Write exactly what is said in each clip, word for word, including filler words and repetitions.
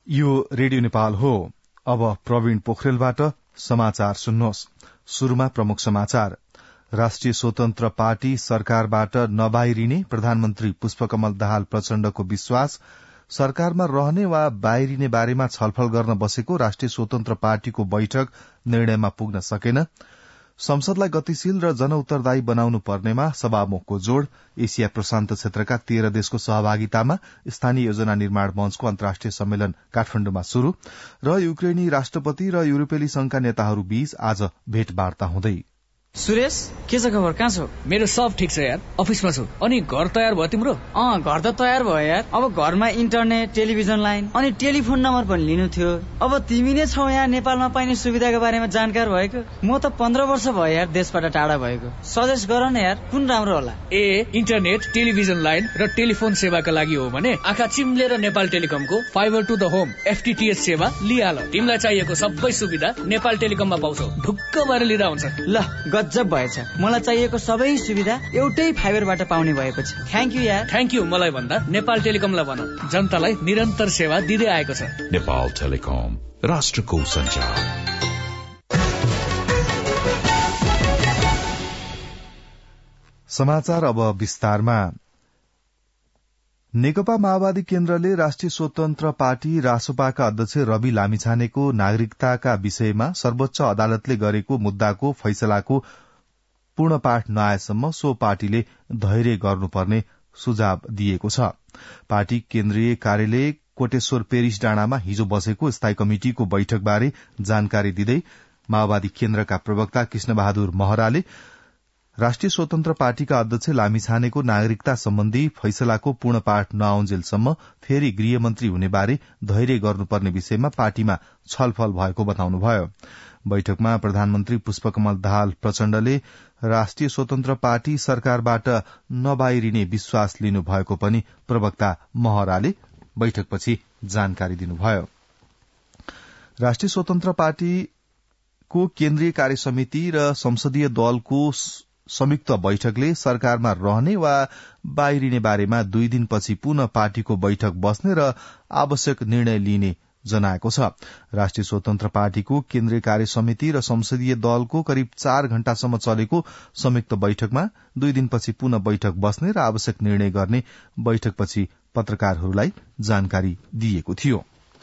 यो रेडियो नेपाल हो। अब प्रवीण पोखरेलबाट समाचार सुन्नुहोस्। शुरूमा प्रमुख समाचार। राष्ट्रिय स्वतन्त्र पार्टी सरकारबाट नबाहिरिने प्रधानमन्त्री पुष्पकमल दाहाल प्रचण्डको विश्वास। सरकारमा रहने वा बाहिरिने बारेमा छलफल गर्न बसेको राष्ट्रिय स्वतन्त्र पार्टीको बैठक निर्णयमा पुग्न सकेन। संसदलाई गतिशील र जनउत्तरदायी बनाउनु पर्नेमा सभामुखको जोड़। एशिया प्रशान्त क्षेत्रका तेह्र देशको सहभागितामा स्थानीय योजना निर्माण मंचको अन्तर्राष्ट्रिय सम्मेलन काठमाण्डुमा शुरू। र युक्रेनी राष्ट्रपति र युरोपेली संघका नेताहरू बीच आज भेटवार्ता हुँदै। सुरेश, के छ खबर? कहाँ छौ? मेरो सब ठिक छ यार, अफिसमा छु। अनि घर तयार भयो तिम्रो? अँ, घर त तयार भयो यार। अब घरमा इन्टरनेट, टेलिभिजन लाइन अनि टेलिफोन नम्बर पनि लिनु थियो। अब तिमी नै छौ यहाँ नेपालमा पाइने सुविधाको बारेमा जानकार भएको। म त पन्ध्र वर्ष भयो यार देशबाट टाढा भएको। सजेस्ट गर न यार, कुन राम्रो होला? ए इन्टरनेट, टेलिभिजन लाइन र टेलिफोन सेवाका लागि हो भने आँखा चिम्लेर नेपाल टेलिकमको fibre to the home FTTH सेवा लिहाल। तिमीलाई चाहिएको सबै सुविधा नेपाल टेलिकममा पाउँछौ। ढुक्क भएर लिँदा हुन्छ। ल गजब भएछ। मलाई चाहिएको सबै सुविधा एउटै फाइबरबाट पाउने भएको छ। थ्याङ्क यू यार। थ्याङ्क यू मलाई भन्दा नेपाल टेलिकमलाई भन। जनतालाई निरन्तर सेवा दिँदै आएको छ। नेपाल टेलिकम, राष्ट्रको सञ्चार। समाचार अब विस्तारमा। नेकपा माओवादी केन्द्रले राष्ट्रिय स्वतन्त्र पार्टी रासोपाका अध्यक्ष रवि लामिछानेको नागरिकताका विषयमा सर्वोच्च अदालतले गरेको मुद्दाको फैसलाको पूर्ण पाठ नआएसम्म सो पार्टीले धैर्य गर्नुपर्ने सुझाव दिएको छ। पार्टी केन्द्रीय कार्यालय कोटेश्वर पेरिस डाँडामा हिजो बसेको स्थायी कमिटिको बैठकबारे जानकारी दिँदै माओवादी केन्द्रका प्रवक्ता कृष्णबहादुर महराले राष्ट्रिय स्वतन्त्र पार्टीका अध्यक्ष लामिछानेको नागरिकता सम्बन्धी फैसलाको पूर्ण पाठ नआउन्जेलसम्म फेरि गृहमन्त्री हुने बारे धैर्य गर्नुपर्ने विषयमा पार्टीमा छलफल भएको बताउनुभयो। बैठकमा प्रधानमन्त्री पुष्पकमल दाहाल प्रचण्डले राष्ट्रिय स्वतन्त्र पार्टी सरकारबाट नबाहिरिने विश्वास लिनु भएको पनि प्रवक्ता महराले बैठकपछि जानकारी दिनुभयो। राष्ट्रिय स्वतन्त्र पार्टीको केन्द्रीय कार्य समिति र संसदीय दलको संयुक्त बैठकले सरकारमा रहने वा बाहिरिने बारेमा दुई दिनपछि पुनः पार्टीको बैठक बस्ने र आवश्यक निर्णय लिने जनाएको छ। राष्ट्रिय स्वतन्त्र पार्टीको केन्द्रीय कार्य समिति र संसदीय दलको करिब चार घण्टासम्म चलेको संयुक्त बैठकमा दुई दिनपछि पुनः बैठक बस्ने र आवश्यक निर्णय गर्ने बैठकपछि पत्रकारहरूलाई जानकारी दिएको थियो।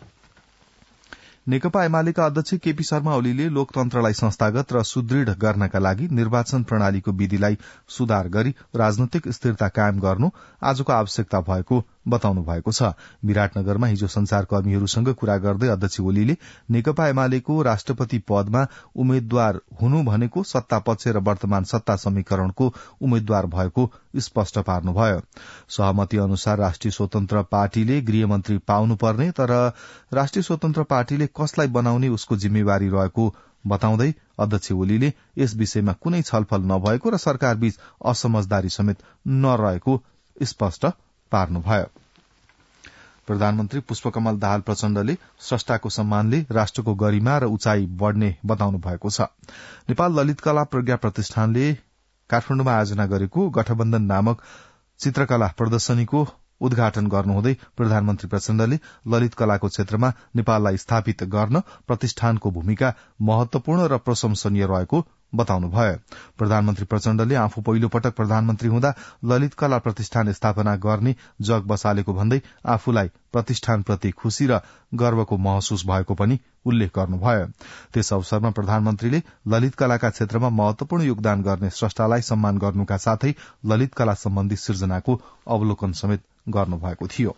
नेकपा एमालेका अध्यक्ष केपी शर्मा ओलीले लोकतन्त्रलाई संस्थागत र सुदृढ़ गर्नका लागि निर्वाचन प्रणालीको विधिलाई सुधार गरी राजनैतिक स्थिरता कायम गर्नु आजको आवश्यकता भएको बताउनु भएको छ। विराटनगरमा हिजो संचारकर्मीहरूसँग कुरा गर्दै अध्यक्ष ओलीले नेकपा एमालेको राष्ट्रपति पदमा उम्मेद्वार हुनु भनेको सत्तापक्ष र वर्तमान सत्ता समीकरणको उम्मेद्वार भएको स्पष्ट पार्नुभयो। सहमति अनुसार राष्ट्रिय स्वतन्त्र पार्टीले गृहमन्त्री पाउनुपर्ने तर राष्ट्रिय स्वतन्त्र पार्टीले कसलाई बनाउने उसको जिम्मेवारी रहेको बताउँदै अध्यक्ष ओलीले यस विषयमा कुनै छलफल नभएको र सरकारबीच असमझदारी समेत नरहेको स्पष्ट पार्नुभयो। प्रधानमन्त्री पुष्पकमल दाहाल प्रचण्डले स्रष्टाको सम्मानले राष्ट्रको गरिमा र उचाइ बढ़ने बताउनु भएको छ। नेपाल ललित कला प्रज्ञा प्रतिष्ठानले काठमाण्डुमा आयोजना गरेको गठबन्धन नामक चित्रकला प्रदर्शनीको उद्घाटन गर्नुहुँदै प्रधानमन्त्री प्रचण्डले ललित कलाको क्षेत्रमा नेपाललाई स्थापित गर्न प्रतिष्ठानको भूमिका महत्वपूर्ण र प्रशंसनीय रहेको बताउनुभयो। प्रधानमन्त्री प्रचण्डले आफू पहिलो पटक प्रधानमन्त्री हुँदा ललित कला प्रतिष्ठान स्थापना गर्ने जग बसालेको भन्दै आफूलाई प्रतिष्ठानप्रति खुशी र गर्वको महसुस भएको पनि उल्लेख गर्नुभयो। त्यस अवसरमा प्रधानमन्त्रीले ललित कलाका क्षेत्रमा महत्वपूर्ण योगदान गर्ने स्रष्टालाई सम्मान गर्नुका साथै ललित कला सम्बन्धी सृजनाको अवलोकन समेत गर्नुभएको थियो।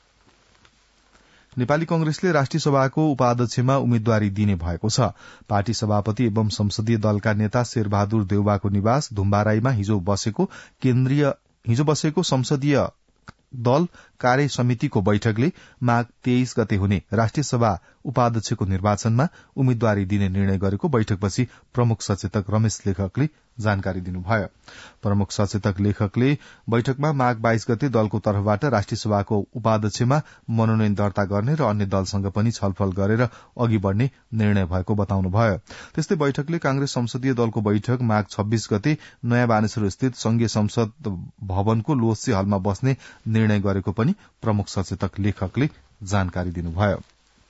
नेपाली कंग्रेसले राष्ट्रिय सभाको उपाध्यक्षमा उम्मेद्वारी दिने भएको छ। पार्टी सभापति एवं संसदीय दलका नेता शेरबहादुर देउवाको निवास धुम्बाराईमा हिजो बसेको केन्द्रीय हिजो बसेको संसदीय दल कार्य समितिको बैठकले माघ तेइस गते हुने राष्ट्रिय सभा उपाध्यक्षको निर्वाचनमा उम्मेद्वारी दिने निर्णय गरेको बैठकपछि प्रमुख सचेतक रमेश लेखकले जानकारी दिनुभयो। प्रमुख सचेतक लेखकले बैठकमा माघ बाइस गते दलको तर्फबाट राष्ट्रिय सभाको उपाध्यक्षमा मनोनयन दर्ता गर्ने र अन्य दलसँग पनि छलफल गरेर अघि बढ़ने निर्णय भएको बताउनुभयो। त्यस्तै बैठकले कांग्रेस संसदीय दलको बैठक माघ छब्बीस गते नयाँ बानेश्वर स्थित संघीय संसद भवनको लोसे हलमा बस्ने निर्णय गरेको पनि प्रमुख सचेतक लेखकले जानकारी दिनुभयो।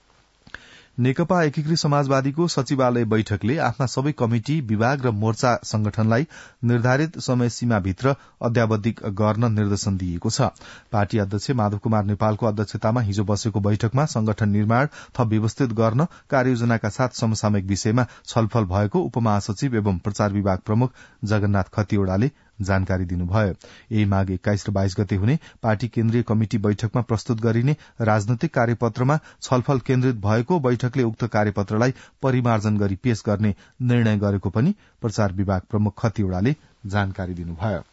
नेकपा एकीकृत समाजवादीको सचिवालय बैठकले आफ्ना सबै कमिटी विभाग र मोर्चा संगठनलाई निर्धारित समय सीमाभित्र अद्यावधिक गर्न निर्देशन दिएको छ। पार्टी अध्यक्ष माधव कुमार नेपालको अध्यक्षतामा हिजो बसेको बैठकमा संगठन निर्माण थप व्यवस्थित गर्न कार्ययोजनाका साथ समसामयिक विषयमा छलफल भएको उपमहासचिव एवं प्रचार विभाग प्रमुख जगन्नाथ खतिवड़ाले जानकारी दिनुभयो। यही माघ एक्काइस र बाइस गते हुने पार्टी केन्द्रीय कमिटी बैठकमा प्रस्तुत गरिने राजनैतिक कार्यपत्रमा छलफल केन्द्रित भएको बैठकले उक्त कार्यपत्रलाई परिमार्जन गरी पेश गर्ने निर्णय गरेको पनि प्रचार विभाग प्रमुख खतिवड़ाले जानकारी दिनुभयो।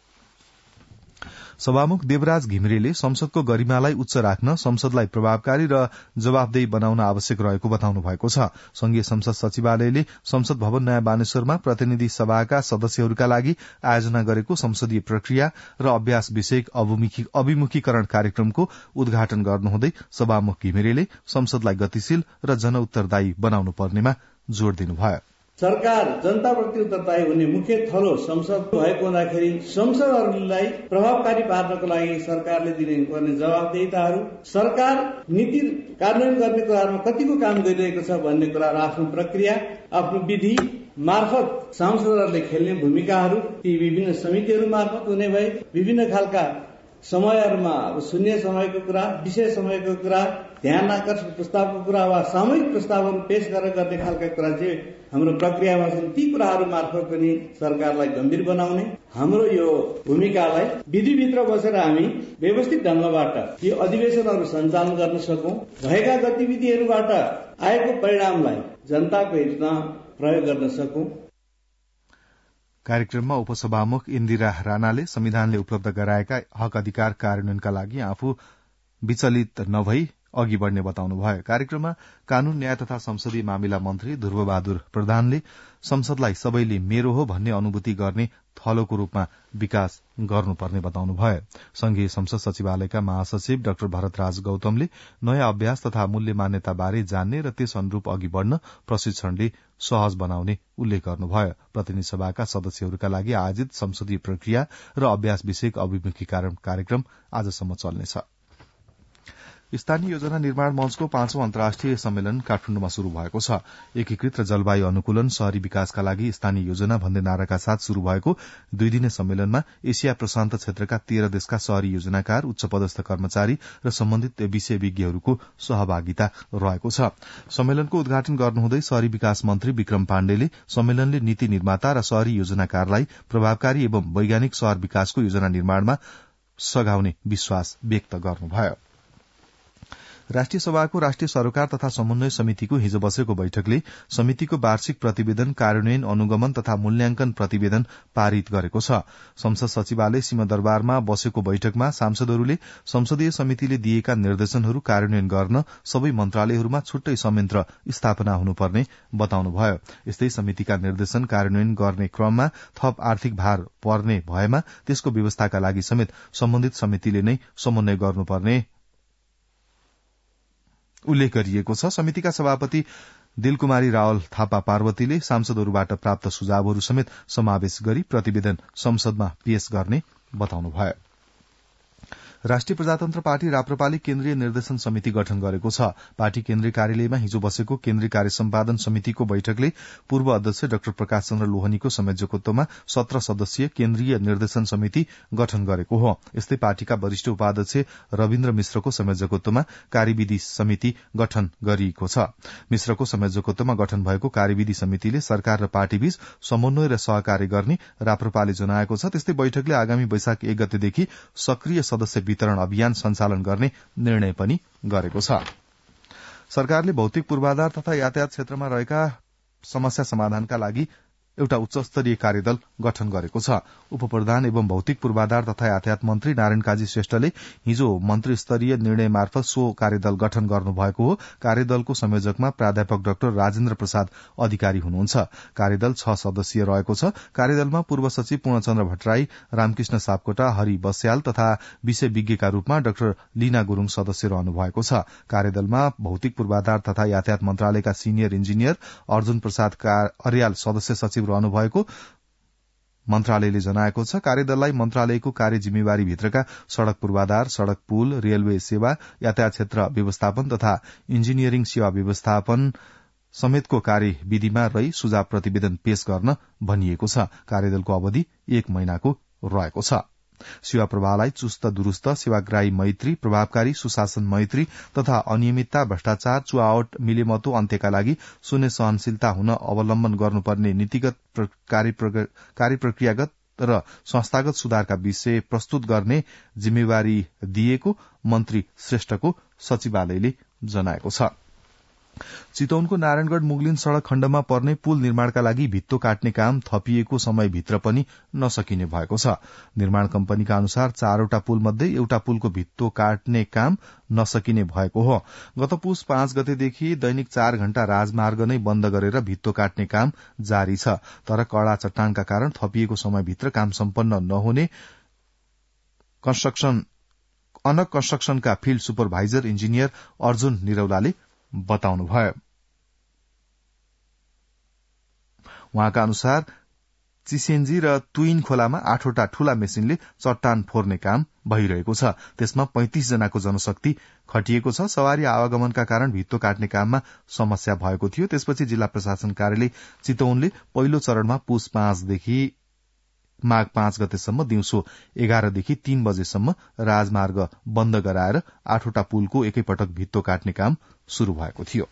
सभामुख देवराज घिमिरेले संसदको गरिमालाई उच्च राख्न संसदलाई प्रभावकारी र जवाफदेही बनाउन आवश्यक रहेको बताउनु भएको छ। संघीय संसद सचिवालयले संसद भवन नयाँ बानेश्वरमा प्रतिनिधि सभाका सदस्यहरूका लागि आयोजना गरेको संसदीय प्रक्रिया र अभ्यास विषयक अभिमुखीकरण कार्यक्रमको उद्घाटन गर्नुहुँदै सभामुख घिमिरेले संसदलाई गतिशील र जनउत्तरदायी बनाउनु पर्नेमा जोड़ दिनुभयो। सरकार जनताप्रति उत्तरदायी हुने मुख्य थलो संसद भएको हुँदाखेरि संसदहरूलाई प्रभावकारी पार्नको लागि सरकारले दिनुपर्ने जवाबदेहिताहरू, सरकार नीति कार्यान्वयन गर्ने कुराहरूमा कतिको काम गरिरहेको छ भन्ने कुरा, आफ्नो प्रक्रिया, आफ्नो विधि मार्फत सांसदहरूले खेल्ने भूमिकाहरू, ती विभिन्न समितिहरू मार्फत हुने भए विभिन्न खालका समयहरूमा अब शून्य समयको कुरा, विशेष समयको कुरा, ध्यान आकर्षण प्रस्तावको कुरा वा सामूहिक प्रस्तावहरू पेश गरेर गर्ने खालका कुरा चाहिँ हाम्रो प्रक्रियामा छन्। ती कुराहरू मार्फत पनि सरकारलाई गम्भीर बनाउने हाम्रो यो भूमिकालाई विधिभित्र बसेर हामी व्यवस्थित ढंगबाट यो अधिवेशनहरू सञ्चालन गर्न सकौं, भएका गतिविधिहरूबाट आएको परिणामलाई जनताको हितमा प्रयोग गर्न सकौं। कार्यक्रममा उपसभामुख इन्दिरा राणाले संविधानले उपलब्ध गराएका हक अधिकार कार्यान्वयनका लागि आफू विचलित नभई अघि बढ़ने बताउनुभयो। कार्यक्रममा कानून न्याय तथा संसदीय मामिला मन्त्री ध्रुवबहादुर प्रधानले संसदलाई सबैले मेरो हो भन्ने अनुभूति गर्ने थलोको रूपमा विकास गर्नुपर्ने बताउनुभयो। संघीय संसद सचिवालयका महासचिव डाक्टर भरतराज गौतमले नयाँ अभ्यास तथा मूल्य मान्यताबारे जान्ने र त्यस अनुरूप अघि बढ़न प्रशिक्षणले सहज बनाउने उल्लेख गर्नुभयो। प्रतिनिधि सभाका सदस्यहरूका लागि आयोजित संसदीय प्रक्रिया र अभ्यास विषयक अभिमुखीकरण कार्यक्रम आजसम्म चल्नेछ। स्थानीय योजना निर्माण मंचको पाँचौं अन्तर्राष्ट्रिय सम्मेलन काठमाडौँमा शुरू भएको छ। एकीकृत र जलवायु अनुकूलन शहरी विकासका लागि स्थानीय योजना भन्दै नाराका साथ शुरू भएको दुई दिने सम्मेलनमा एसिया प्रशान्त क्षेत्रका तेह्र देशका शहरी योजनाकार, उच्च पदस्थ कर्मचारी र सम्बन्धित विषय विज्ञहरूको सहभागिता रहेको छ। सम्मेलनको उद्घाटन गर्नुहुँदै शहरी विकास मन्त्री विक्रम पाण्डेले सम्मेलनले नीति निर्माता र शहरी योजनाकारलाई प्रभावकारी एवं वैज्ञानिक शहर विकासको योजना निर्माणमा सघाउने विश्वास व्यक्त गर्नुभयो। राष्ट्रिय सभाको राष्ट्रिय सरोकार तथा समन्वय समितिको हिजो बसेको बैठकले समितिको वार्षिक प्रतिवेदन, कार्यान्वयन, अनुगमन तथा मूल्याङ्कन प्रतिवेदन पारित गरेको छ। संसद सचिवालय सिंहदरबारमा बसेको बैठकमा सांसदहरूले संसदीय समितिले दिएका निर्देशनहरू कार्यान्वयन गर्न सबै मन्त्रालयहरूमा छुट्टै संयन्त्र स्थापना हुनुपर्ने बताउनुभयो। यस्तै समितिका निर्देशन कार्यान्वयन गर्ने क्रममा थप आर्थिक भार पर्ने भएमा त्यसको व्यवस्थाका लागि समेत सम्बन्धित समितिले नै समन्वय गर्नुपर्ने उल्लेख गरिएको छ। समितिका सभापति दिलकुमारी रावल थापा पार्वतीले सांसदहरूबाट प्राप्त सुझावहरू समेत समावेश गरी प्रतिवेदन संसदमा पेश गर्ने बताउनुभयो। राष्ट्रिय प्रजातन्त्र पार्टी राप्रपाले केन्द्रीय निर्देशन समिति गठन गरेको छ। पार्टी केन्द्रीय कार्यालयमा हिजो बसेको केन्द्रीय कार्य सम्पादन समितिको बैठकले पूर्व अध्यक्ष डाक्टर प्रकाश चन्द्र लोहनीको संयोजकत्वमा सत्र सदस्यीय केन्द्रीय निर्देशन समिति गठन गरेको हो। यस्तै पार्टीका वरिष्ठ उपाध्यक्ष रविन्द्र मिश्रको संयोजकत्वमा कार्यविधि समिति गठन गरिएको छ। मिश्रको संयोजकत्वमा गठन भएको कार्यविधि समितिले सरकार र पार्टीबीच समन्वय र सहकार्य गर्ने राप्रपाले जनाएको छ। त्यस्तै बैठकले आगामी वैशाख एक गतेदेखि सक्रिय सदस्य वितरण अभियान सञ्चालन गर्ने निर्णय पनि गरेको छ। सरकारले भौतिक पूर्वाधार तथा यातायात क्षेत्रमा रहेका समस्या समाधानका लागि एउटा उच्चस्तरीय कार्यदल गठन गरेको छ। उपप्रधान एवं भौतिक पूर्वाधार तथा यातायात मन्त्री नारायण काजी श्रेष्ठले हिजो मन्त्री स्तरीय निर्णय मार्फत सो कार्यदल गठन गर्नुभएको हो। कार्यदलको संयोजकमा प्राध्यापक डाक्टर राजेन्द्र प्रसाद अधिकारी हुनुहुन्छ। कार्यदल छ सदस्यीय रहेको छ। कार्यदलमा पूर्व सचिव पूर्णचन्द्र भट्टराई, रामकृष्ण सापकोटा, हरि बस्याल तथा विषय विज्ञका रूपमा डाक्टर लीना गुरूङ सदस्य रहनु भएको छ। कार्यदलमा भौतिक पूर्वाधार तथा यातायात मन्त्रालयका सिनियर इन्जिनियर अर्जुन प्रसाद अर्याल सदस्य सचिव रहनु भएको मन्त्रालयले जनाएको छ कार्यदललाई मन्त्रालयको कार्य जिम्मेवारी भित्रका सड़क पूर्वाधार, सड़क पुल, रेलवे सेवा, यातायात क्षेत्र व्यवस्थापन तथा इन्जिनियरिङ सेवा व्यवस्थापन समेतको कार्यविधिमा रही सुझाव प्रतिवेदन पेश गर्न भनिएको छ। कार्यदलको अवधि एक महिनाको रहेको छ। सेवा प्रवाहलाई चुस्त दुरूस्त, सेवाग्राही मैत्री, प्रभावकारी सुशासन मैत्री तथा अनियमितता, भ्रष्टाचार, चुहावट, मिलेमतो अन्त्यका लागि शून्य सहनशीलता हुन अवलम्बन गर्नुपर्ने नीतिगत कार्य प्रक्रियागत र संस्थागत सुधारका विषय प्रस्तुत गर्ने जिम्मेवारी दिएको मन्त्री श्रेष्ठको सचिवालयले जनाएको छ। चितवनको नारायणगढ़ मुगलिन सड़क खण्डमा पर्ने पुल निर्माणका लागि भित्तो काट्ने काम थपिएको समयभित्र पनि नसकिने भएको छ। निर्माण कम्पनीका अनुसार चारवटा पुल मध्ये एउटा पुलको भित्तो काट्ने काम नसकिने भएको हो। गत पुस पाँच गतेदेखि दैनिक चार घण्टा राजमार्ग नै बन्द गरेर भित्तो काट्ने काम जारी छ। तर कड़ा चट्टानका कारण थपिएको समयभित्र काम सम्पन्न नहुने कन्स्ट्रक्सन अनक कन्स्ट्रक्सनका फिल्ड सुपरभाइजर इन्जिनियर अर्जुन निरौलाले बताउनुभयो। उहाँका अनुसार चिसेन्जी र तुइन खोलामा आठवटा ठूला मेसिनले चट्टान फोर्ने काम भइरहेको छ। त्यसमा पैंतिस जनाको जनशक्ति खटिएको छ। सवारी आवागमनका कारण भित्तो काट्ने काममा समस्या भएको थियो। त्यसपछि जिल्ला प्रशासन कार्यालय चितवनले पहिलो चरणमा पुस पाँचदेखि माघ पाँच गतेसम्म दिउँसो एघारदेखि तीन बजेसम्म राजमार्ग बन्द गराएर आठवटा पुलको एकैपटक भित्तो काट्ने काम शुरू भएको थियो।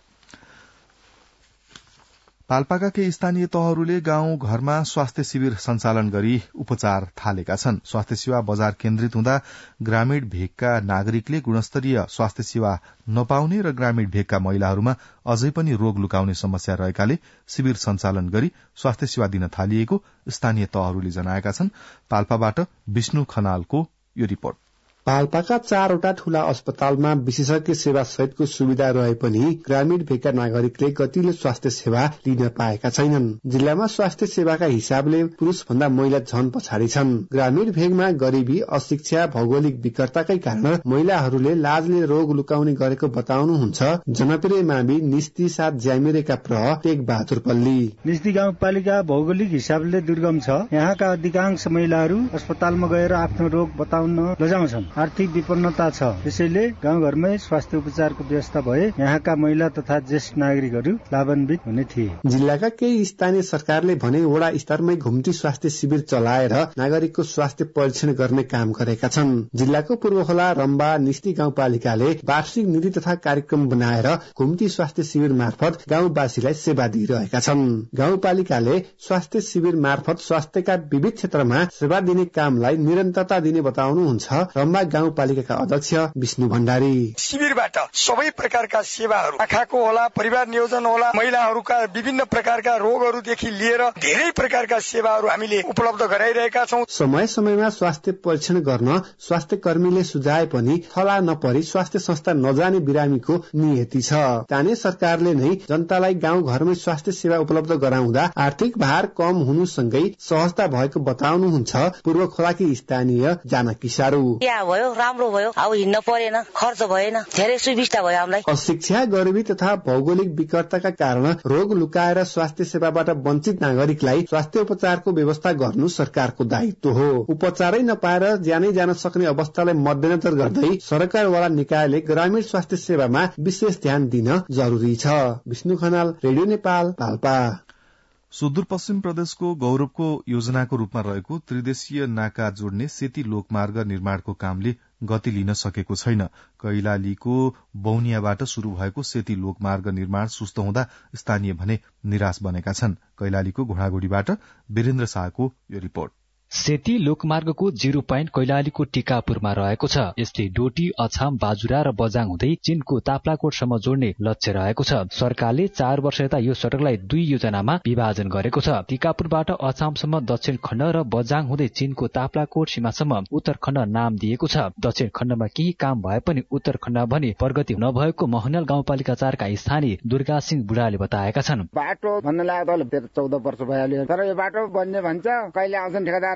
पाल्पाका केही स्थानीय तहहरूले गाउँ घरमा स्वास्थ्य शिविर सञ्चालन गरी उपचार थालेका छन्। स्वास्थ्य सेवा बजार केन्द्रित हुँदा ग्रामीण भेगका नागरिकले गुणस्तरीय स्वास्थ्य सेवा नपाउने र ग्रामीण भेगका महिलाहरूमा अझै पनि रोग लुकाउने समस्या रहेकाले शिविर सञ्चालन गरी स्वास्थ्य सेवा दिन थालिएको स्थानीय तहहरूले जनाएका छन्। पाल्पाबाट विष्णु खनालको यो रिपोर्ट। पाल्पाका चारवटा ठूला अस्पतालमा विशेषज्ञ सेवा सहितको सुविधा रहे पनि ग्रामीण भेगका नागरिकले गतिलो स्वास्थ्य सेवा लिन पाएका छैनन्। जिल्लामा स्वास्थ्य सेवाका हिसाबले पुरूष भन्दा महिला झन पछाडि छन्। ग्रामीण भेगमा गरीबी, अशिक्षा, भौगोलिक विकटताकै कारण महिलाहरूले लाजले रोग लुकाउने गरेको बताउनुहुन्छ जनप्रिय मावि निस्ती साथ ज्यामिरेका प्रह टेक बहादुर पल्ली। निस्ती गाउँपालिका भौगोलिक हिसाबले दुर्गम छ। यहाँका अधिकांश महिलाहरू अस्पतालमा गएर आफ्नो रोग बताउन लजाउँछन्। आर्थिक विपन्नता छ। त्यसैले गाउँघरमै स्वास्थ्य उपचारको व्यवस्था भए यहाँका महिला तथा ज्येष्ठ नागरिकहरू लाभान्वित हुने थिए। जिल्लाका केही स्थानीय सरकारले भने वडा स्तरमै घुम्ती स्वास्थ्य शिविर चलाएर नागरिकको स्वास्थ्य परीक्षण गर्ने काम गरेका छन्। जिल्लाको पूर्वखोला, रम्बा, निस्ती गाउँपालिकाले वार्षिक नीति तथा कार्यक्रम बनाएर घुम्ती स्वास्थ्य शिविर मार्फत गाउँवासीलाई सेवा दिइरहेका छन्। गाउँपालिकाले स्वास्थ्य शिविर मार्फत स्वास्थ्यका विविध क्षेत्रमा सेवा दिने कामलाई निरन्तरता दिने बताउनुहुन्छ रम्बा गाउँपालिकाका अध्यक्ष विष्णु भण्डारी। शिविरबाट सबै प्रकारका सेवाहरू, आँखाको होला, परिवार नियोजन होला, महिलाहरूका विभिन्न प्रकारका रोगहरूदेखि लिएर धेरै प्रकारका सेवाहरू हामीले उपलब्ध गराइरहेका छौं। समय समयमा स्वास्थ्य परीक्षण गर्न स्वास्थ्य कर्मीले सुझाए पनि थला नपरी स्वास्थ्य संस्था नजाने बिरामीको नियति छ। स्थानीय सरकारले नै जनतालाई गाउँ घरमै स्वास्थ्य सेवा उपलब्ध गराउँदा आर्थिक भार कम हुनुसँगै सहजता भएको बताउनुहुन्छ पूर्व खोलाकी स्थानीय जानकी सारू। भयो राम्रो भयो, अब हिँड्न परेन, खर्च भएन, धेरै सुविस्ता भयो हामीलाई। अशिक्षा, गरिबी तथा भौगोलिक विकटताका कारण रोग लुकाएर स्वास्थ्य सेवाबाट वञ्चित नागरिकलाई स्वास्थ्य उपचारको व्यवस्था गर्नु सरकारको दायित्व हो। उपचारै नपाएर ज्यानै जान सक्ने अवस्थालाई मध्यनजर गर्दै सरकारवाला निकायले ग्रामीण स्वास्थ्य सेवामा विशेष ध्यान दिन जरुरी छ। विष्णु खनाल, रेडियो नेपाल, पाल्पा। सुदूरपश्चिम प्रदेशको गौरवको योजनाको रूपमा रहेको त्रिदेशीय नाका जोड्ने सेती लोकमार्ग निर्माणको कामले गति लिन सकेको छैन। कैलालीको बौनियाबाट शुरू भएको सेती लोकमार्ग निर्माण सुस्त हुँदा स्थानीय भने निराश बनेका छन्। कैलालीको घोडागुडीबाट वीरेन्द्र शाहको यो रिपोर्ट। सेती लोकमार्गको जिरो पोइन्ट कैलालीको टिकापुरमा रहेको छ। यसले डोटी, अछाम, बाजुरा र बजाङ हुँदै चीनको ताप्लाकोटसम्म जोड्ने लक्ष्य रहेको छ। सरकारले चार वर्ष यता यो सड़कलाई दुई योजनामा विभाजन गरेको छ। टिकापुरबाट अछामसम्म दक्षिण खण्ड र बजाङ हुँदै चीनको ताप्लाकोट सीमासम्म उत्तर खण्ड नाम दिएको छ। दक्षिण खण्डमा केही काम भए पनि उत्तर खण्डमा भने प्रगति नभएको महनल गाउँपालिका चारका स्थानीय दुर्गा सिंह बुढाले बताएका छन्। बाटो भन्न लाग्यो चौध वर्ष भइहाल्यो, तर यो बाटो बन्ने भन्छ, कहिले आउँछन् ठेकेदार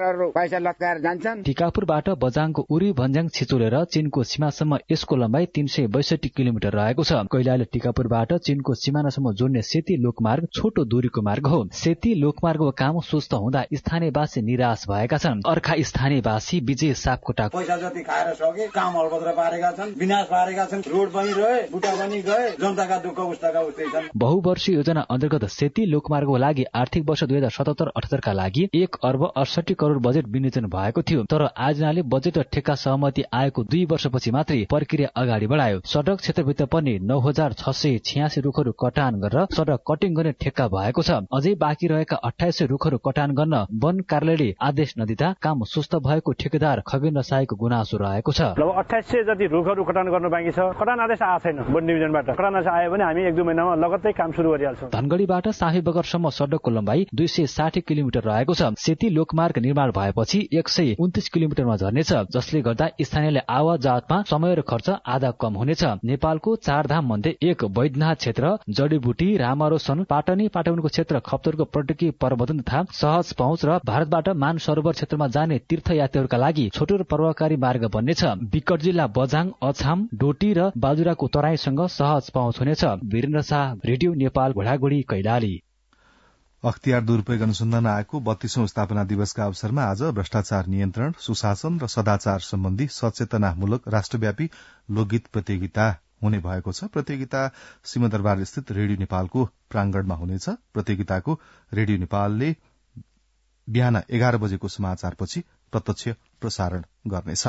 हतियारहरू पैसा लत्काएर जान्छन्। टिकापुरबाट बजाङको उरी भन्ज्याङ छिचोलेर चीनको सीमासम्म यसको लम्बाइ तीन सय बैसठी किलोमिटर रहेको छ। कैलाली टिकापुरबाट चीनको सिमानासम्म जोड्ने सेती लोकमार्ग छोटो दूरीको मार्ग हो। सेती लोकमार्गको काम सुस्त हुँदा स्थानीयवासी निराश भएका छन्। अर्का स्थानीयवासी विजय सापकोटा पैसा जति खाएर सके काम अलपत्र पारेका छन्, विनाश पारेका छन्, रोड पनि रहे, बुटा पनि गए, जनताका दुःख उस्ताका उस्तै छन्। बहुवर्षीय योजना अन्तर्गत सेती लोकमार्गको लागि आर्थिक वर्ष दुई हजार सतहत्तर अठहत्तरका लागि एक अर्ब अडसठी करोड़ बजेट विनियोजन भएको थियो। तर आयोजनाले बजेट र ठेक्का सहमति आएको दुई वर्षपछि मात्रै प्रक्रिया अगाडि बढायो। सड़क क्षेत्रभित्र पर्ने नौ हजार छ सय छियासी रुखहरू कटान गरेर सड़क कटिङ गर्ने ठेक्का भएको छ। अझै बाँकी रहेका अठाइस सय रुखहरू कटान गर्न वन कार्यालयले आदेश नदिँदा काम सुस्त भएको ठेकेदार खगेन्द्र साईको गुनासो रहेको छ। लगभग अठाइस सय जति रुखहरू कटान गर्न बाँकी छ। कटान आदेश आएको छैन वन डिभिजनबाट। कटान आदेश आयो भने हामी एक दुई महिनामा लगत्तै काम सुरु गरिहाल्छौँ। धनगढ़ीबाट साफी बगरसम्म सड़कको लम्बाइ दुई सय साठी किलोमिटर रहेको छ। सेती लोकमार्ग निर्माण भएपछि एक सय उन्तिस किलोमिटरमा झर्नेछ, जसले गर्दा स्थानीयले आवाजातमा समय र खर्च आधा कम हुनेछ। नेपालको चारधाम मध्ये एक वैद्यनाथ क्षेत्र, जडीबुटी, रामारोसन, पाटनी पाटनको क्षेत्र खप्तरको पर्यटकीय प्रबन्धन तथा सहज पहुँच र भारतबाट मान सरोवर क्षेत्रमा जाने तीर्थयात्रीहरूका लागि छोटो र प्रभावकारी मार्ग बन्नेछ। विकट जिल्ला बझाङ, अछाम, डोटी र बाजुराको तराईसँग सहज पहुँच हुनेछ। वीरेन्द्र शाह, रेडियो नेपाल, घोडागुडी, कैलाली। अख्तियार दुरूपयोग अनुसन्धान आयोगको बत्तीसौं स्थापना दिवसका अवसरमा आज भ्रष्टाचार नियन्त्रण, सुशासन र सदाचार सम्बन्धी सचेतनामूलक राष्ट्रव्यापी लोकगीत प्रतियोगिता हुने भएको छ। प्रतियोगिता सिंहदरबार स्थित रेडियो नेपालको प्रांगणमा हुनेछ। प्रतियोगिताको रेडियो नेपालले बिहान एघार बजेको समाचारपछि प्रत्यक्ष प्रसारण गर्नेछ।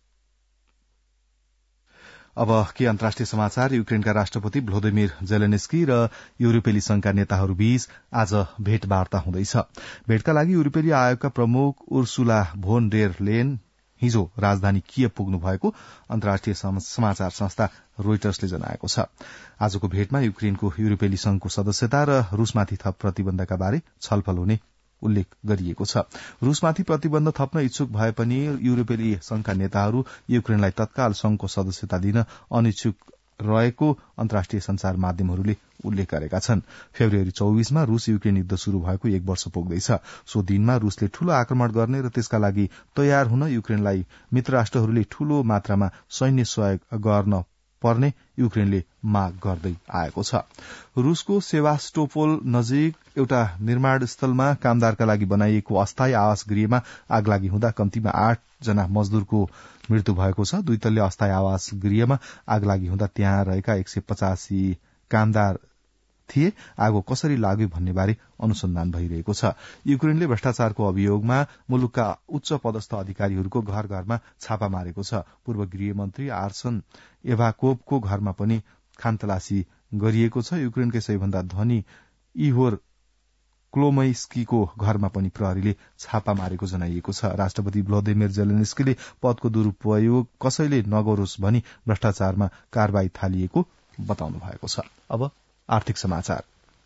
अब के अन्तर्राष्ट्रिय समाचार। युक्रेनका राष्ट्रपति भ्लोदिमिर जेलेन्स्की र युरोपेली संघका नेताहरूबीच आज भेटवार्ता हुँदैछ। भेटका लागि युरोपेली आयोगका प्रमुख उर्सुला भोन डेर लेन हिजो राजधानी कियव पुग्नु भएको अन्तर्राष्ट्रिय समाचार संस्था रोइटर्सले जनाएको छ। आजको भेटमा युक्रेनको युरोपेली संघको सदस्यता र रूसमाथि थप प्रतिबन्धका बारे छलफल हुने उल्लेख गरिएको छ। रूसमाथि प्रतिबन्ध थप्न इच्छुक भए पनि युरोपेली संघका नेताहरू युक्रेनलाई तत्काल संघको सदस्यता दिन अनिच्छुक रहेको अन्तर्राष्ट्रिय संचार माध्यमहरूले उल्लेख गरेका छन्। फेब्रुअरी चौबीसमा रूस युक्रेन युद्ध शुरू भएको एक वर्ष पुग्दैछ। सो दिनमा रूसले ठूलो आक्रमण गर्ने र त्यसका लागि तयार हुन युक्रेनलाई मित्र राष्ट्रहरूले ठूलो मात्रामा सैन्य सहयोग गर्न पर्ने युक्रेनले माग गर्दै आएको छ। रूसको सेवास्टोपोल नजिक एउटा निर्माण स्थलमा कामदारका लागि बनाइएको अस्थायी आवास गृहमा आगलागी हुँदा कम्तीमा आठ जना मजदूरको मृत्यु भएको छ। दुई तल्ले अस्थायी आवास गृहमा आगलागी हुँदा त्यहाँ रहेका एक सय पचासी कामदार थिए। आगो कसरी लाग्यो भन्ने बारे अनुसन्धान भइरहेको छ। युक्रेनले भ्रष्टाचारको अभियोगमा मुलुकका उच्च पदस्थ अधिकारीहरूको घर घरमा छापा मारेको छ। पूर्व गृहमन्त्री आर्सन एभाकोभको घरमा पनि खानतलासी गरिएको छ। युक्रेनकै सबैभन्दा धनी इहोर क्लोमैस्कीको घरमा पनि प्रहरीले छापा मारेको जनाइएको छ। राष्ट्रपति भ्लोदिमिर जेलेन्स्कीले पदको दुरूपयोग कसैले नगरोस् भनी भ्रष्टाचारमा कारवाही थालिएको बताउनु भएको छ। अब आर्थिक समाचार।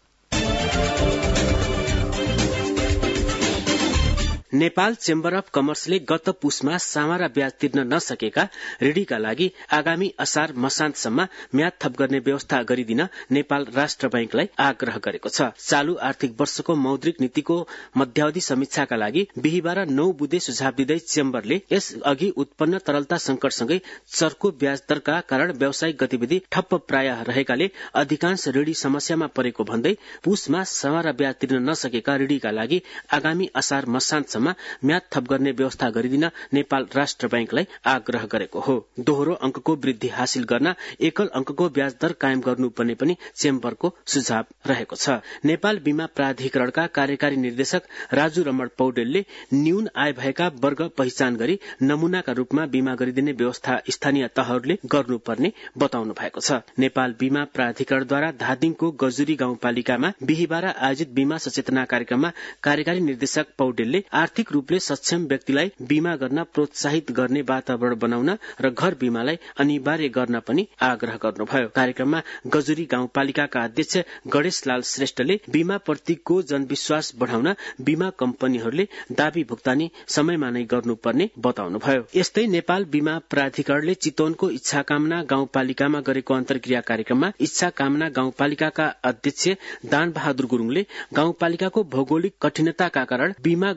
नेपाल चेम्बर अफ कमर्सले गत पुसमा सामारा ब्याज तिर्न नसकेका ऋणीका लागि आगामी असार मसान्तसम्म म्याद थप गर्ने व्यवस्था गरिदिन नेपाल राष्ट्र बैंकलाई आग्रह गरेको छ। चालू आर्थिक वर्षको मौद्रिक नीतिको मध्यावधि समीक्षाका लागि बिहिबार नौ बुधे सुझाव दिँदै चेम्बरले यस अघि उत्पन्न तरलता संकटसँगै चर्को ब्याज दरका कारण व्यावसायिक गतिविधि ठप्प प्रायः रहेकाले अधिकांश ऋणी समस्यामा परेको भन्दै पुसमा सामारा ब्याज तिर्न नसकेका ऋणीका लागि आगामी असार मसान्तसम्म म्याद थप गर्ने व्यवस्था गरिदिन नेपाल राष्ट्र बैंकलाई आग्रह गरेको हो। दोहोरो अंकको वृद्धि हासिल गर्न एकल अंकको ब्याज दर कायम गर्नुपर्ने पनि चेम्बरको सुझाव रहेको छ। नेपाल बीमा प्राधिकरणका कार्यकारी निर्देशक राजु रमण पौडेलले न्यून आय भएका वर्ग पहिचान गरी नमूनाका रूपमा बीमा गरिदिने व्यवस्था स्थानीय तहहरूले गर्नुपर्ने बताउनु भएको छ। नेपाल बीमा प्राधिकरणद्वारा धादिङको गजुरी गाउँपालिकामा बिहिबार आयोजित बीमा सचेतना कार्यक्रममा कार्यकारी निर्देशक पौडेलले आर्थिक रूपले सक्षम व्यक्तिलाई बीमा गर्न प्रोत्साहित गर्ने वातावरण बनाउन र घर बीमालाई अनिवार्य गर्न पनि आग्रह गर्नुभयो। कार्यक्रममा गजुरी गाउँपालिकाका अध्यक्ष गणेश लाल श्रेष्ठले बीमा प्रतिको जनविश्वास बढ़ाउन बीमा कम्पनीहरूले दावी भुक्तानी समयमा नै गर्नुपर्ने बताउनुभयो। यस्तै नेपाल बीमा प्राधिकरणले चितवनको इच्छाकामना गाउँपालिकामा गरेको अन्तर्क्रिया कार्यक्रममा इच्छाकामना गाउँपालिकाका अध्यक्ष दान बहादुर गुरूङले गाउँपालिकाको भौगोलिक कठिनताका कारण बीमा गर्न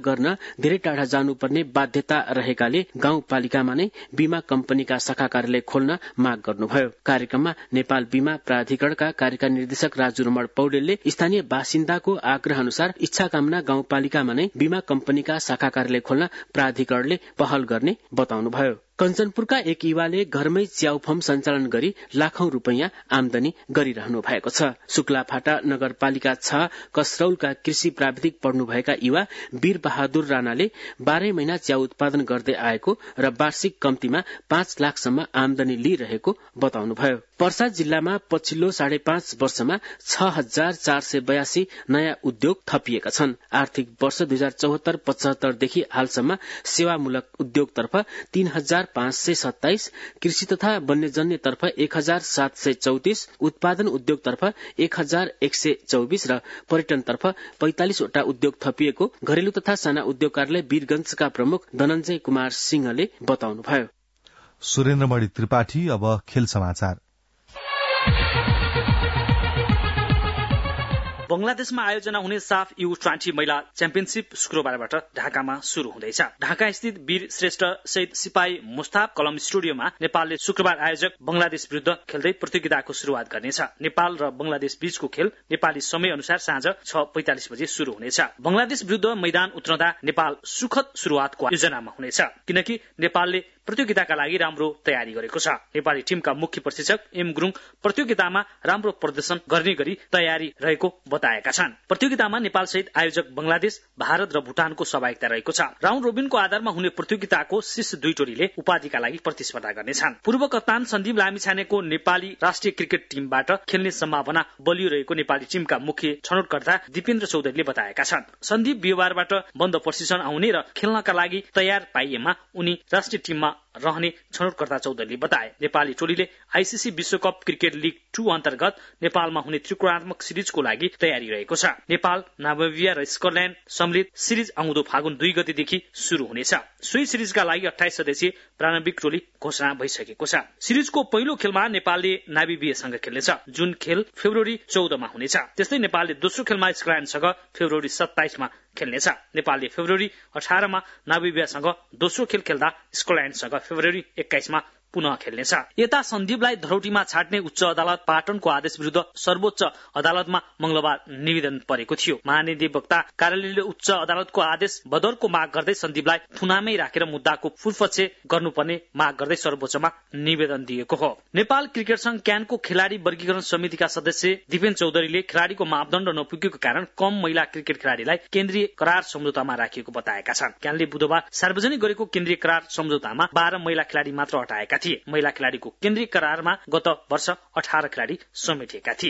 धेरै टाढा जानुपर्ने बाध्यता रहेकाले गाउँपालिकामा नै बीमा कम्पनीका शाखा कार्यालय खोल्न माग गर्नुभयो। कार्यक्रममा नेपाल बीमा प्राधिकरणका कार्यकारी निर्देशक राजु रमण पौडेलले स्थानीय बासिन्दाको आग्रह अनुसार इच्छाकामना गाउँपालिकामा नै बीमा कम्पनीका शाखा कार्यालय खोल्न प्राधिकरणले पहल गर्ने बताउनुभयो। कञ्चनपुरका एक युवाले घरमै च्याउ फर्म सञ्चालन गरी लाखौं रूपियाँ आमदानी गरिरहनु भएको छ। शुक्लाफाटा नगरपालिका छ कसरौलका कृषि प्राविधिक पढ्नुभएका युवा वीर बहादुर राणाले बाह्रै महिना च्याउ उत्पादन गर्दै आएको र वार्षिक कम्तीमा पाँच लाखसम्म आमदानी लिइरहेको बताउनुभयो। पर्सा जिल्लामा पछिल्लो साढे पाँच वर्षमा छ हजार चार सय बयासी नयाँ उद्योग थपिएका छन्। आर्थिक वर्ष दुई हजार चौहत्तर पचहत्तरदेखि हालसम्म सेवामूलक उद्योगतर्फ तीन हजार पाँच सय सत्ताइस, कृषि तथा वन्यजन्यतर्फ एक हजार सात सय चौतिस, उत्पादन उद्योगतर्फ एक हजार एक सय चौबिस र पर्यटनतर्फ पैंतालिसवटा उद्योग थपिएको घरेलु तथा साना उद्योग कार्यालय वीरगंजका प्रमुख धनञ्जय कुमार सिंहले बताउनुभयो। सुरेन्द्रमणि त्रिपाठी। अब खेल समाचार। बंगलादेशमा आयोजना हुने साफ यू ट्वेन्टी महिला च्याम्पियनशिप शुक्रबारबाट ढाकामा शुरू हुँदैछ। ढाका स्थित वीर श्रेष्ठ शहीद सिपाही मुस्ताफ कलम स्टुडियोमा नेपालले शुक्रबार आयोजक बंगलादेश विरुद्ध खेल्दै प्रतियोगिताको शुरूआत गर्नेछ। नेपाल र बंगलादेश बीचको खेल नेपाली समय अनुसार साँझ छ पैंतालिस बजे शुरू हुनेछ। बंगलादेश विरुद्ध मैदान उत्रँदा नेपाल सुखद शुरूआतको योजनामा हुनेछ, किनकि नेपालले प्रतियोगिताका लागि राम्रो तयारी गरेको छ। नेपाली टिमका मुख्य प्रशिक्षक एम गुरुङ प्रतियोगितामा राम्रो प्रदर्शन गर्ने गरी तयारी रहेको बताएका छन्। प्रतियोगितामा नेपाल सहित आयोजक बंगलादेश, भारत र भुटानको सहभागिता रहेको छ। राउन्ड रोबिनको आधारमा हुने प्रतियोगिताको शीर्ष दुई टोलीले उपाधिका लागि प्रतिस्पर्धा गर्नेछन्। पूर्व कप्तान सन्दीप लामिछानेको नेपाली राष्ट्रिय क्रिकेट टिमबाट खेल्ने सम्भावना बलियो रहेको नेपाली टिमका मुख्य छनौटकर्ता दिपेन्द्र चौधरीले बताएका छन्। सन्दीप बिहिबारबाट बन्द प्रशिक्षण आउने र खेल्नका लागि तयार पाइएमा उनी राष्ट्रिय टिममा रहने छनौटकर्ता चौधरीले बताए। नेपाली टोलीले आईसीसी विश्वकप क्रिकेट लीग टू अन्तर्गत नेपालमा हुने त्रिकोणात्मक सिरिजको लागि तयारी रहेको छ। नेपाल, नामिबिया र स्कटल्याण्ड सम्मिलित सिरिज आउँदो फागुन दुई गतेदेखि शुरू हुनेछ। सोही सिरिजका लागि अठाइस सदस्यीय प्रारम्भिक टोली घोषणा भइसकेको छ। सिरिजको पहिलो खेलमा नेपालले नामिबियासँग खेल्नेछ, जुन खेल फेब्रुअरी चौधमा हुनेछ। त्यस्तै नेपालले दोस्रो खेलमा स्कटल्याण्डसँग फेब्रुअरी सत्ताइसमा खेल्नेछ। नेपालले फेब्रुअरी अठारमा नामिबियासँग दोस्रो खेल खेल्दा स्कटल्याण्डसँग फेब्रुअरी एक्काइसमा पुनः खेल्नेछ। यता सन्दीपलाई धरौटीमा छाट्ने उच्च अदालत पाटनको आदेश विरुद्ध सर्वोच्च अदालतमा मंगलबार निवेदन परेको थियो। महानिधिवक्ता कार्यालयले उच्च अदालतको आदेश बदरको माग गर्दै सन्दीपलाई थुनामै राखेर मुद्दाको फुलफक्षे गर्नुपर्ने माग गर्दै सर्वोच्चमा निवेदन दिएको हो। नेपाल क्रिकेट संघ क्यानको खेलाडी वर्गीकरण समितिका सदस्य दिपेन्द्र चौधरीले खेलाडीको मापदण्ड नपुगेको कारण कम महिला क्रिकेट खेलाडीलाई केन्द्रीय करार सम्झौतामा राखिएको बताएका छन्। क्यानले बुधबार सार्वजनिक गरेको केन्द्रीय करार सम्झौतामा बाह्र महिला खेलाडी मात्र हटाएका थिए। महिला खेलाडीको केन्द्रीय करारमा गत वर्ष अठार खेलाडी समेटिएका थिए।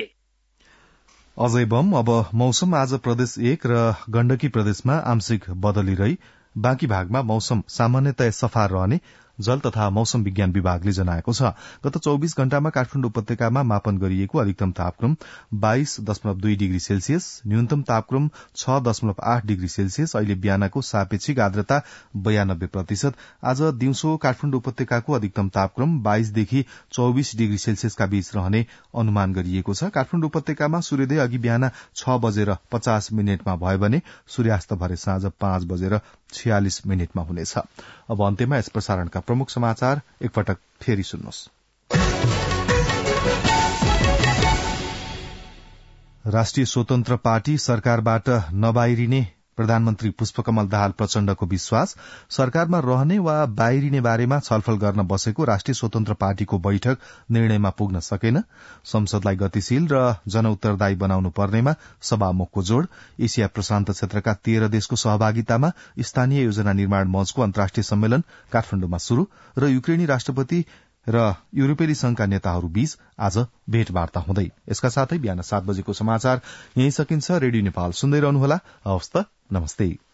अजय बम। अब मौसम। आज प्रदेश एक र गण्डकी प्रदेशमा आंशिक बदली रही बाँकी भागमा मौसम सामान्यतया सफा रहने जल तथा मौसम विज्ञान विभागले जनाएको छ। गत चौबीस घण्टामा काठमाडौँ उपत्यकामा मापन गरिएको अधिकतम तापक्रम बाइस दशमलव दुई डिग्री सेल्सियस, न्यूनतम तापक्रम छ दशमलव आठ डिग्री सेल्सियस। अहिले बिहानको सापेक्षिक आर्द्रता बयानब्बे प्रतिशत। आज दिउँसो काठमाडौँ उपत्यकाको अधिकतम तापक्रम बाइसदेखि चौबिस डिग्री सेल्सियसका बीच रहने अनुमान गरिएको छ। काठमाडौँ उपत्यकामा सूर्योदय अघि बिहान छ बजेर पचास मिनटमा भयो भने सूर्यास्त भरे साँझ पाँच बजेर छियालिस मिनटमा हुनेछ। अब अन्त्यमा यस प्रसारणका प्रमुख समाचार एकपटक फेरि सुन्नुहोस्। राष्ट्रिय स्वतन्त्र पार्टी सरकारबाट नबाहिरिने प्रधानमन्त्री पुष्पकमल दाहाल प्रचण्डको विश्वास। सरकारमा रहने वा बाहिरिने बारेमा छलफल गर्न बसेको राष्ट्रिय स्वतन्त्र पार्टीको बैठक निर्णयमा पुग्न सकेन। संसदलाई गतिशील र जनउत्तरदायी बनाउनु पर्नेमा सभामुखको जोड़। एसिया प्रशान्त क्षेत्रका तेह्र देशको सहभागितामा स्थानीय योजना निर्माण मञ्चको अन्तर्राष्ट्रिय सम्मेलन काठमाडौँमा शुरू र युक्रेनी राष्ट्रपति र युरोपेली संघका नेताहरू बीच आज भेटवार्ता हुँदै। यसका साथै बिहान सात बजेको समाचार यही सकिन्छ। रेडियो नेपाल सुन्दै रहनुहोला। हवस् त, नमस्ते।